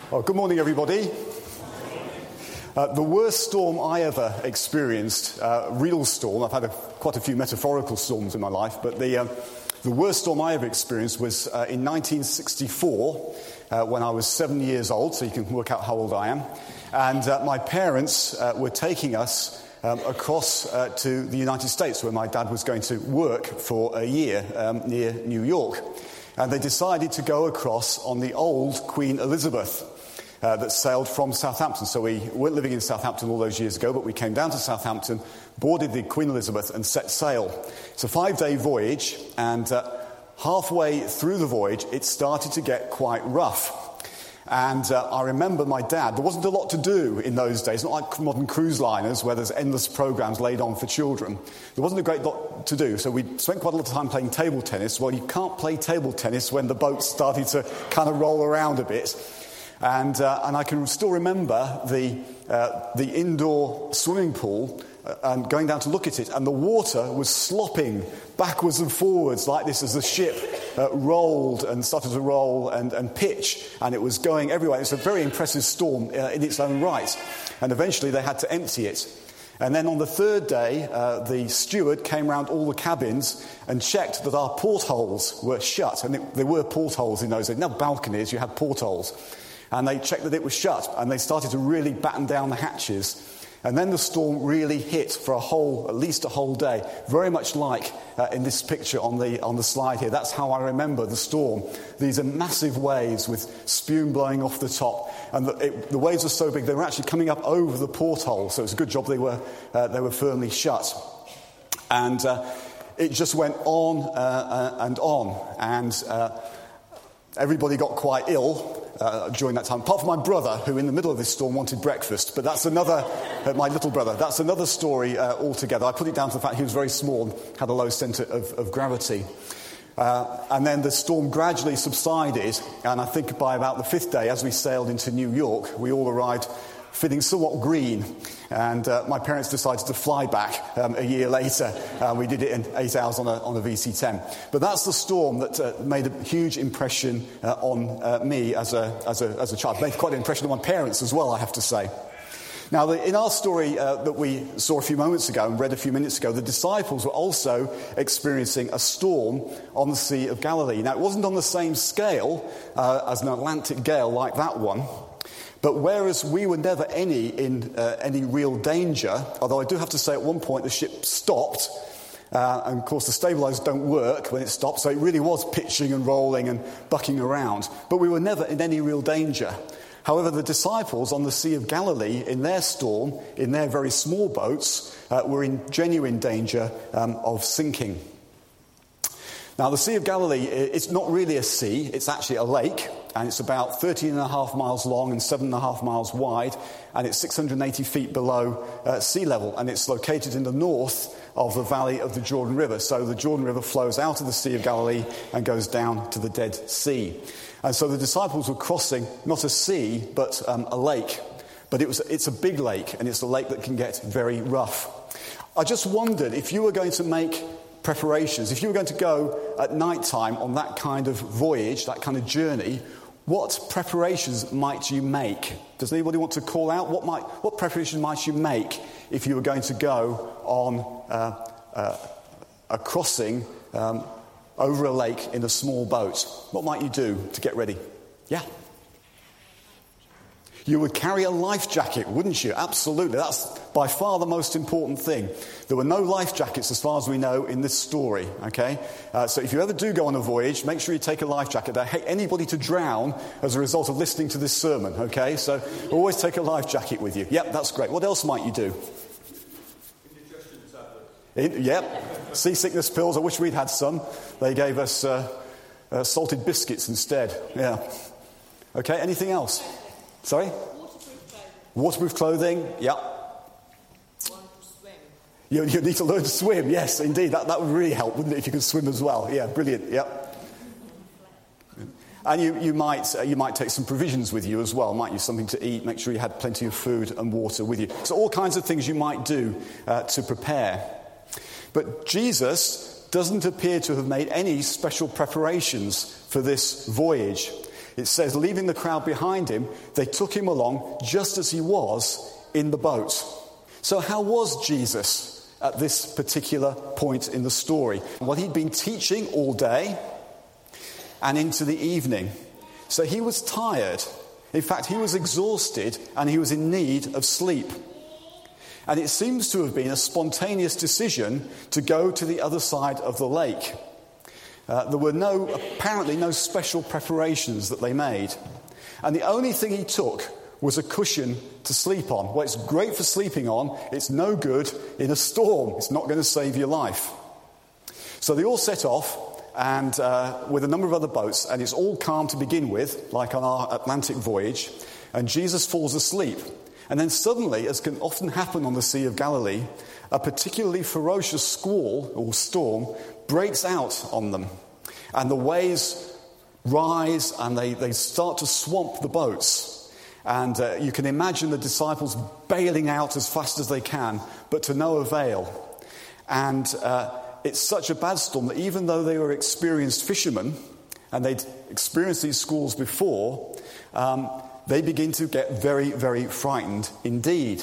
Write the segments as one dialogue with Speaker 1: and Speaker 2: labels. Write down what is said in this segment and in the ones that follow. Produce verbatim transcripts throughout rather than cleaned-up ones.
Speaker 1: Well, good morning, everybody. Uh, the worst storm I ever experienced, uh, real storm, I've had a, quite a few metaphorical storms in my life, but the, uh, the worst storm I ever experienced was uh, in nineteen sixty-four, uh, when I was seven years old, so you can work out how old I am. And uh, my parents uh, were taking us um, across uh, to the United States, where my dad was going to work for a year um, near New York. And they decided to go across on the old Queen Elizabeth uh, that sailed from Southampton. So we weren't living in Southampton all those years ago, but we came down to Southampton, boarded the Queen Elizabeth and set sail. It's a five-day voyage, and uh, halfway through the voyage, it started to get quite rough. And uh, I remember my dad, there wasn't a lot to do in those days, not like modern cruise liners where there's endless programs laid on for children. There wasn't a great lot to do, so we spent quite a lot of time playing table tennis. Well, you can't play table tennis when the boat started to kind of roll around a bit. And, uh, and I can still remember the, uh, the indoor swimming pool uh, and going down to look at it, and the water was slopping backwards and forwards like this as the ship uh, rolled and started to roll and, and pitch, and it was going everywhere. It's a very impressive storm uh, in its own right, and eventually they had to empty it. And then on the third day, uh, the steward came round all the cabins and checked that our portholes were shut, and it, there were portholes in those days. Now balconies, you had portholes. And they checked that it was shut, and they started to really batten down the hatches. And then the storm really hit for a whole, at least a whole day, very much like uh, in this picture on the on the slide here. That's how I remember the storm. These are massive waves with spume blowing off the top, and the, it, the waves were so big they were actually coming up over the porthole. So it's a good job they were uh, they were firmly shut. And uh, it just went on uh, uh, and on, and uh, everybody got quite ill Uh, during that time, apart from my brother, who in the middle of this storm wanted breakfast. But that's another, uh, my little brother, that's another story uh, altogether. I put it down to the fact he was very small and had a low centre of, of gravity. Uh, and then the storm gradually subsided, and I think by about the fifth day, as we sailed into New York, we all arrived feeling somewhat green, and uh, my parents decided to fly back um, a year later. Uh, we did it in eight hours on a, on a V C ten. But that's the storm that uh, made a huge impression uh, on uh, me as a, as, a, as a child. It made quite an impression on my parents as well, I have to say. Now, the, in our story uh, that we saw a few moments ago and read a few minutes ago, the disciples were also experiencing a storm on the Sea of Galilee. Now, it wasn't on the same scale uh, as an Atlantic gale like that one. But whereas we were never any in uh, any real danger, although I do have to say at one point the ship stopped, uh, and of course the stabilisers don't work when it stops, so it really was pitching and rolling and bucking around. But we were never in any real danger. However, the disciples on the Sea of Galilee, in their storm, in their very small boats, uh, were in genuine danger um, of sinking. Now, the Sea of Galilee, it's not really a sea, it's actually a lake, and it's about thirteen and a half miles long and seven and a half miles wide, and it's six hundred eighty feet below uh, sea level, and it's located in the north of the valley of the Jordan River. So the Jordan River flows out of the Sea of Galilee and goes down to the Dead Sea. And so the disciples were crossing not a sea, but um, a lake. But it was it's a big lake, and it's a lake that can get very rough. I just wondered if you were going to make preparations, if you were going to go at night time on that kind of voyage, that kind of journey, what preparations might you make? Does anybody want to call out? What might, what preparations might you make if you were going to go on uh, uh, a crossing um, over a lake in a small boat? What might you do to get ready? Yeah? You would carry a life jacket, wouldn't you? Absolutely. That's by far the most important thing. There were no life jackets, as far as we know, in this story, okay? Uh, so if you ever do go on a voyage, make sure you take a life jacket. I hate anybody to drown as a result of listening to this sermon, okay? So always take a life jacket with you. Yep, that's great. What else might you do?
Speaker 2: Indigestion tablets.
Speaker 1: In, yep. Seasickness pills. I wish we'd had some. They gave us uh, uh, salted biscuits instead. Yeah. Okay, anything else? Sorry?
Speaker 3: Waterproof clothing.
Speaker 1: Waterproof clothing, yeah.
Speaker 3: One to swim.
Speaker 1: You, you need to learn to swim, yes, indeed. That, that would really help, wouldn't it, if you could swim as well? Yeah, brilliant, yeah. And you, you might uh, you might take some provisions with you as well, might you? Something to eat, make sure you had plenty of food and water with you. So all kinds of things you might do uh, to prepare. But Jesus doesn't appear to have made any special preparations for this voyage. it says, leaving the crowd behind him, they took him along just as he was in the boat. So how was Jesus at this particular point in the story? Well, he'd been teaching all day and into the evening. So he was tired. In fact, he was exhausted and he was in need of sleep. And it seems to have been a spontaneous decision to go to the other side of the lake. Uh, there were no, apparently no special preparations that they made. And the only thing he took was a cushion to sleep on. Well, it's great for sleeping on. It's no good in a storm. It's not going to save your life. So they all set off, and uh, with a number of other boats, and it's all calm to begin with, like on our Atlantic voyage, and Jesus falls asleep. And then suddenly, as can often happen on the Sea of Galilee, a particularly ferocious squall or storm breaks out on them. And the waves rise and they, they start to swamp the boats. And uh, you can imagine the disciples bailing out as fast as they can, but to no avail. And uh, it's such a bad storm that even though they were experienced fishermen, and they'd experienced these squalls before, um, they begin to get very, very frightened indeed.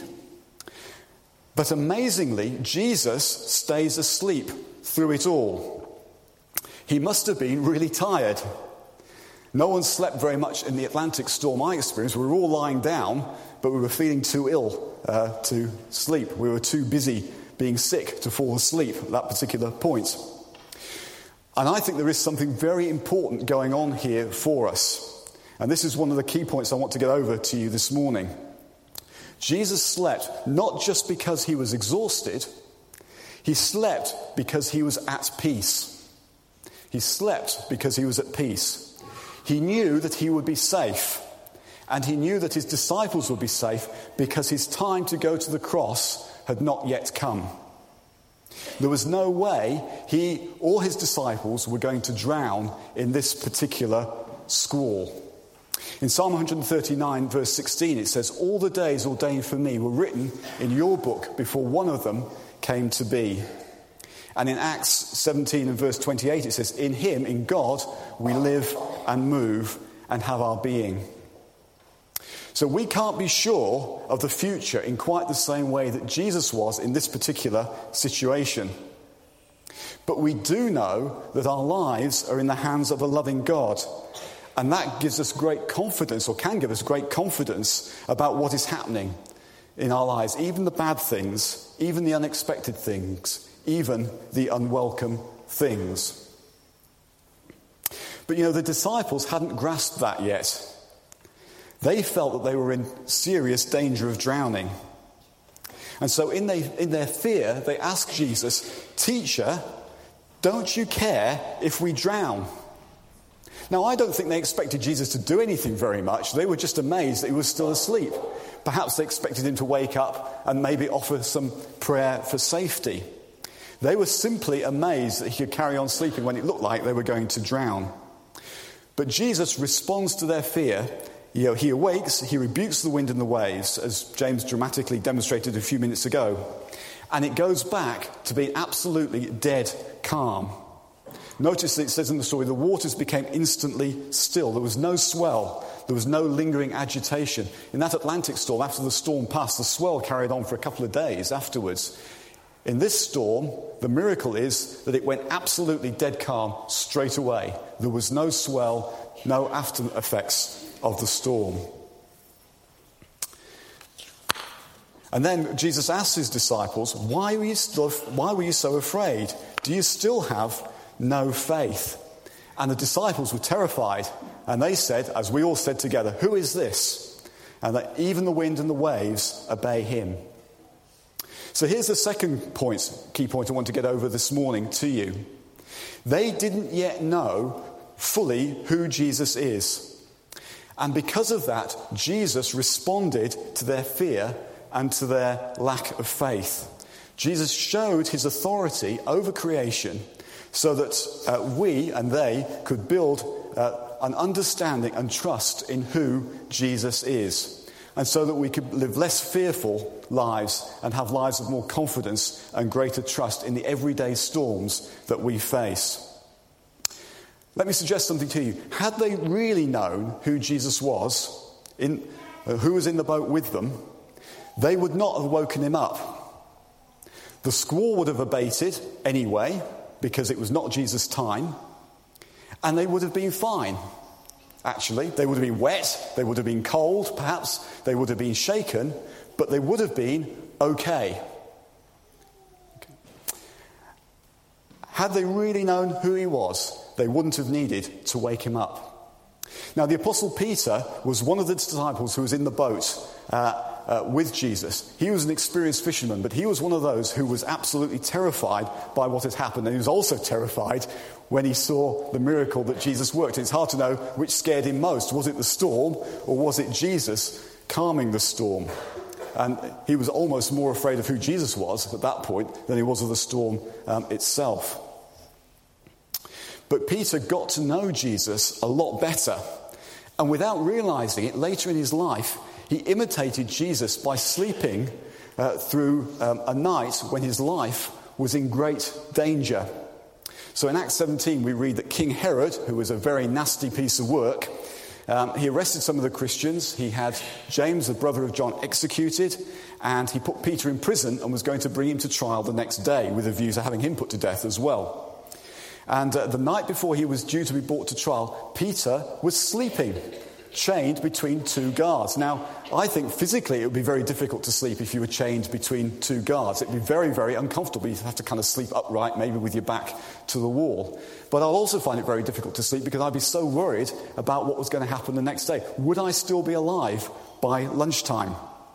Speaker 1: But amazingly, Jesus stays asleep through it all. He must have been really tired. No one slept very much in the Atlantic storm I experienced. We were all lying down, but we were feeling too ill uh, to sleep. We were too busy being sick to fall asleep at that particular point. And I think there is something very important going on here for us. And this is one of the key points I want to get over to you this morning. Jesus slept not just because he was exhausted, he slept because he was at peace. He slept because he was at peace. He knew that he would be safe, and he knew that his disciples would be safe because his time to go to the cross had not yet come. There was no way he or his disciples were going to drown in this particular squall. In Psalm one thirty-nine, verse sixteen, it says, "All the days ordained for me were written in your book before one of them came to be." And in Acts seventeen and verse twenty-eight, it says, "In him, in God, we live and move and have our being." So we can't be sure of the future in quite the same way that Jesus was in this particular situation. But we do know that our lives are in the hands of a loving God. And that gives us great confidence, or can give us great confidence about what is happening in our lives. Even the bad things, even the unexpected things, even the unwelcome things. But you know, the disciples hadn't grasped that yet. They felt that they were in serious danger of drowning. And so in, they, in their fear, they asked Jesus, "Teacher, don't you care if we drown?" Now, I don't think they expected Jesus to do anything very much. They were just amazed that he was still asleep. Perhaps they expected him to wake up and maybe offer some prayer for safety. They were simply amazed that he could carry on sleeping when it looked like they were going to drown. But Jesus responds to their fear. You know, he awakes, he rebukes the wind and the waves, as James dramatically demonstrated a few minutes ago. And it goes back to being absolutely dead calm. Notice that it says in the story, the waters became instantly still. There was no swell. There was no lingering agitation. In that Atlantic storm, after the storm passed, the swell carried on for a couple of days afterwards. In this storm, the miracle is that it went absolutely dead calm straight away. There was no swell, no after effects of the storm. And then Jesus asked his disciples, why were you still, why were you so afraid? Do you still have no faith? And the disciples were terrified, and they said, as we all said together, "Who is this?" And that even the wind and the waves obey him. So here's the second point, key point I want to get over this morning to you. They didn't yet know fully who Jesus is. And because of that, Jesus responded to their fear and to their lack of faith. Jesus showed his authority over creation so that uh, we and they could build uh, an understanding and trust in who Jesus is. And so that we could live less fearful lives and have lives of more confidence and greater trust in the everyday storms that we face. Let me suggest something to you. Had they really known who Jesus was, in, uh, who was in the boat with them, they would not have woken him up. The squall would have abated anyway, because it was not Jesus' time, and they would have been fine. Actually, they would have been wet, they would have been cold, perhaps they would have been shaken, but they would have been okay. okay. Had they really known who he was, they wouldn't have needed to wake him up. Now, the Apostle Peter was one of the disciples who was in the boat uh, uh, with Jesus. He was an experienced fisherman, but he was one of those who was absolutely terrified by what had happened. And he was also terrified when he saw the miracle that Jesus worked. It's hard to know which scared him most. Was it the storm, or was it Jesus calming the storm? And he was almost more afraid of who Jesus was at that point than he was of the storm um, itself. But Peter got to know Jesus a lot better. And without realizing it, later in his life, he imitated Jesus by sleeping uh, through um, a night when his life was in great danger. So in Acts seventeen, we read that King Herod, who was a very nasty piece of work, um, he arrested some of the Christians. He had James, the brother of John, executed, and he put Peter in prison and was going to bring him to trial the next day with a view to having him put to death as well. And uh, the night before he was due to be brought to trial, Peter was sleeping, chained between two guards. Now, I think physically it would be very difficult to sleep if you were chained between two guards. It would be very, very uncomfortable. You'd have to kind of sleep upright, maybe with your back to the wall. But I'll also find it very difficult to sleep because I'd be so worried about what was going to happen the next day. Would I still be alive by lunchtime?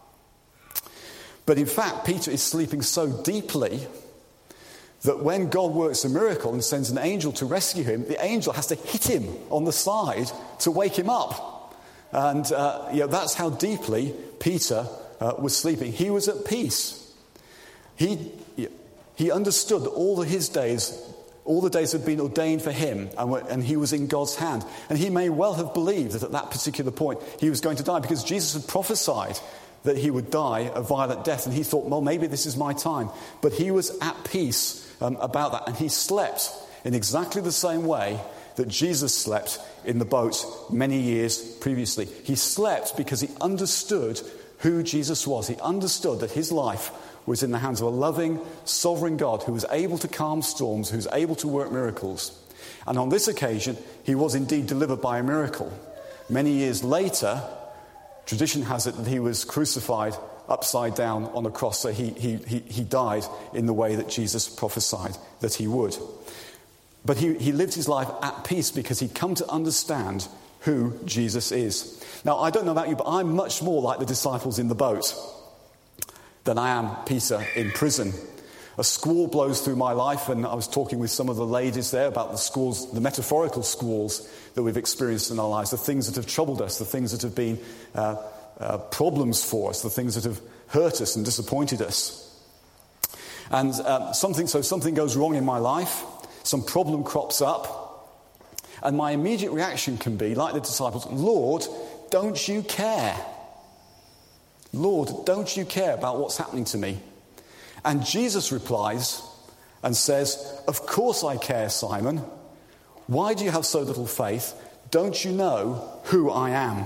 Speaker 1: But in fact, Peter is sleeping so deeply that when God works a miracle and sends an angel to rescue him, the angel has to hit him on the side to wake him up. And uh, you know, that's how deeply Peter uh, was sleeping. He was at peace. He, he understood that all of his days, all the days had been ordained for him, and, were, and he was in God's hand. And he may well have believed that at that particular point he was going to die, because Jesus had prophesied that he would die a violent death. And he thought, well, maybe this is my time. But he was at peace Um, about that, and he slept in exactly the same way that Jesus slept in the boat many years previously. He slept because he understood who Jesus was. He understood that his life was in the hands of a loving, sovereign God who was able to calm storms, who was able to work miracles. And on this occasion, he was indeed delivered by a miracle. Many years later, tradition has it that he was crucified upside down on a cross, so he, he, he, he died in the way that Jesus prophesied that he would. But he, he lived his life at peace because he'd come to understand who Jesus is. Now, I don't know about you, but I'm much more like the disciples in the boat than I am Peter in prison. A squall blows through my life, and I was talking with some of the ladies there about the squalls, the metaphorical squalls that we've experienced in our lives, the things that have troubled us, the things that have been uh, Uh, problems for us, the things that have hurt us and disappointed us. And uh, something, so something goes wrong in my life, some problem crops up, and my immediate reaction can be, like the disciples, Lord, don't you care? Lord, don't you care about what's happening to me? And Jesus replies and says, of course I care, Simon. Why do you have so little faith? Don't you know who I am?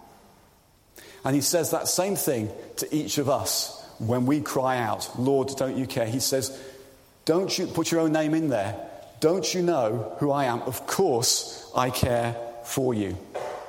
Speaker 1: And he says that same thing to each of us when we cry out, Lord, don't you care? He says, don't you, put your own name in there, don't you know who I am? Of course I care for you.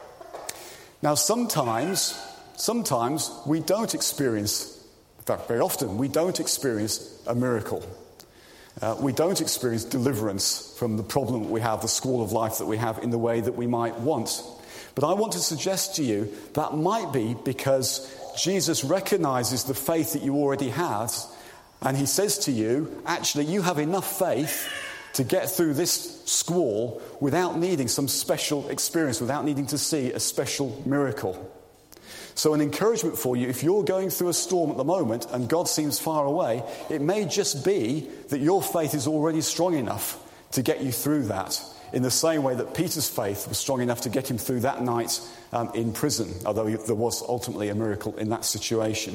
Speaker 1: Now sometimes, sometimes we don't experience, in fact very often, we don't experience a miracle. Uh, we don't experience deliverance from the problem that we have, the squall of life that we have, in the way that we might want. But I want to suggest to you that might be because Jesus recognizes the faith that you already have, and he says to you, actually, you have enough faith to get through this squall without needing some special experience, without needing to see a special miracle. So an encouragement for you, if you're going through a storm at the moment and God seems far away, it may just be that your faith is already strong enough to get you through that, in the same way that Peter's faith was strong enough to get him through that night um, in prison, although there was ultimately a miracle in that situation.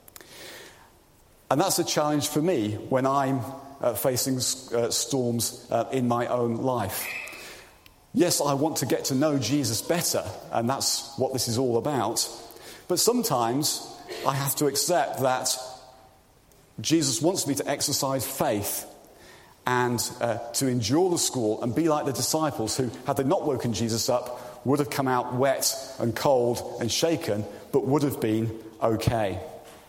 Speaker 1: And that's a challenge for me when I'm uh, facing uh, storms uh, in my own life. Yes, I want to get to know Jesus better, and that's what this is all about. But sometimes I have to accept that Jesus wants me to exercise faith and uh, to endure the school and be like the disciples who, had they not woken Jesus up, would have come out wet and cold and shaken, but would have been okay.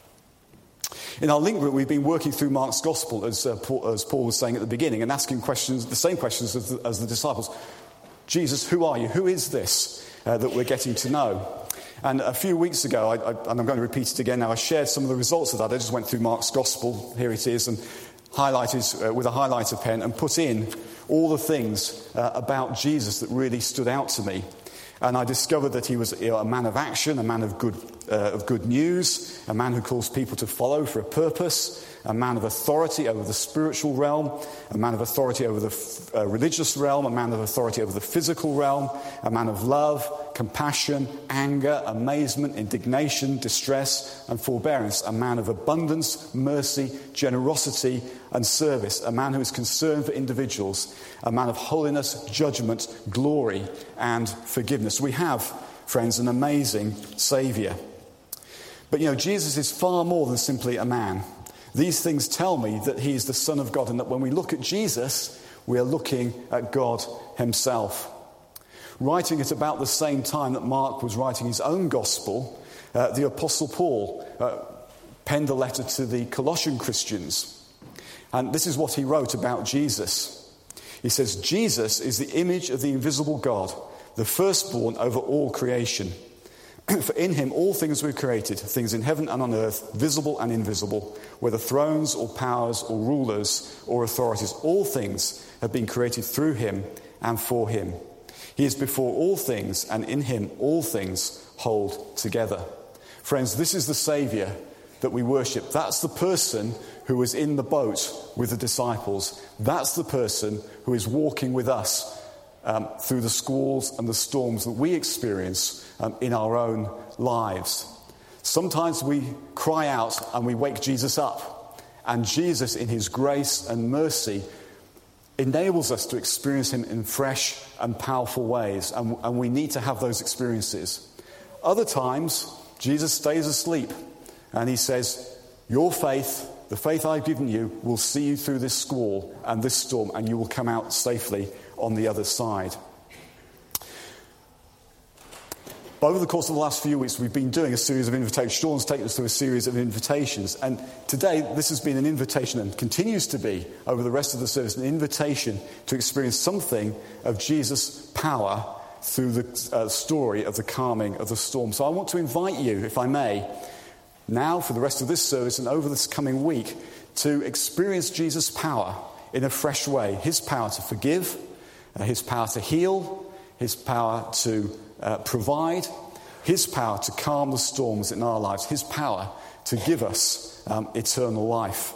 Speaker 1: In our link group, we've been working through Mark's Gospel, as, uh, Paul, as Paul was saying at the beginning, and asking questions, the same questions as the, as the disciples. Jesus, who are you? Who is this uh, that we're getting to know? And a few weeks ago, I, I, and I'm going to repeat it again now, I shared some of the results of that. I just went through Mark's Gospel, here it is, and highlighted uh, with a highlighter pen and put in all the things uh, about Jesus that really stood out to me. And I discovered that he was you know, a man of action, a man of good, uh, of good news, a man who calls people to follow for a purpose, a man of authority over the spiritual realm, a man of authority over the uh, religious realm, a man of authority over the physical realm, a man of love, compassion, anger, amazement, indignation, distress, and forbearance, a man of abundance, mercy, generosity, and service, a man who is concerned for individuals, a man of holiness, judgment, glory, and forgiveness. We have, friends, an amazing Saviour. But, you know, Jesus is far more than simply a man. These things tell me that he is the Son of God, and that when we look at Jesus, we are looking at God himself. Writing at about the same time that Mark was writing his own gospel, uh, the Apostle Paul uh, penned a letter to the Colossian Christians. And this is what he wrote about Jesus. He says, Jesus is the image of the invisible God, the firstborn over all creation. For in him all things were created, things in heaven and on earth, visible and invisible, whether thrones or powers or rulers or authorities. All things have been created through him and for him. He is before all things, and in him all things hold together. Friends, this is the Saviour that we worship. That's the person who was in the boat with the disciples. That's the person who is walking with us um, through the squalls and the storms that we experience um, in our own lives. Sometimes we cry out and we wake Jesus up, and Jesus, in his grace and mercy, enables us to experience him in fresh and powerful ways, and, and we need to have those experiences. Other times, Jesus stays asleep, and he says, your faith, the faith I've given you, will see you through this squall and this storm, and you will come out safely on the other side. But over the course of the last few weeks, we've been doing a series of invitations. Sean's taken us through a series of invitations. And today, this has been an invitation, and continues to be, over the rest of the service, an invitation to experience something of Jesus' power through the uh, story of the calming of the storm. So I want to invite you, if I may, now for the rest of this service and over this coming week, to experience Jesus' power in a fresh way. His power to forgive, uh, his power to heal, his power to Uh, provide, his power to calm the storms in our lives, his power to give us um, eternal life.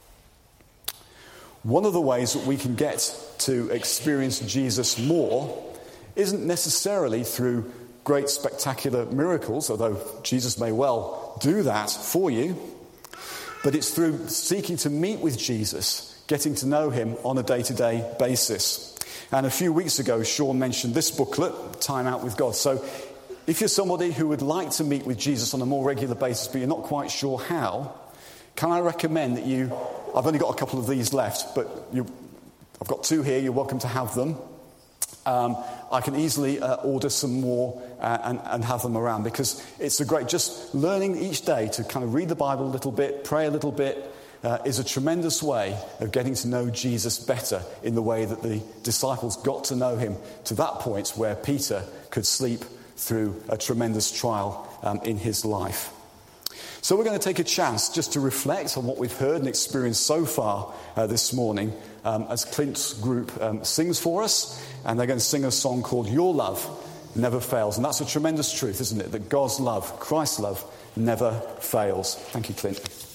Speaker 1: One of the ways that we can get to experience Jesus more isn't necessarily through great spectacular miracles, although Jesus may well do that for you, but it's through seeking to meet with Jesus, getting to know him on a day-to-day basis. And a few weeks ago, Sean mentioned this booklet, Time Out with God. So if you're somebody who would like to meet with Jesus on a more regular basis, but you're not quite sure how, can I recommend that you, I've only got a couple of these left, but you, I've got two here, you're welcome to have them. Um, I can easily uh, order some more uh, and, and have them around, because it's a great, just learning each day to kind of read the Bible a little bit, pray a little bit, Uh, is a tremendous way of getting to know Jesus better in the way that the disciples got to know him to that point where Peter could sleep through a tremendous trial um, in his life. So we're going to take a chance just to reflect on what we've heard and experienced so far uh, this morning um, as Clint's group um, sings for us, and they're going to sing a song called Your Love Never Fails. And that's a tremendous truth, isn't it? That God's love, Christ's love, never fails. Thank you, Clint.